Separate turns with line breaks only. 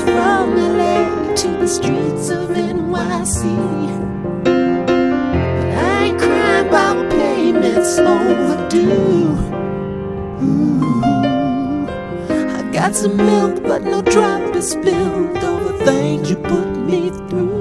from LA to the streets of NYC. But I ain't crying about payments overdue. Ooh, I got some milk, but no drop is spilled over things you put me through.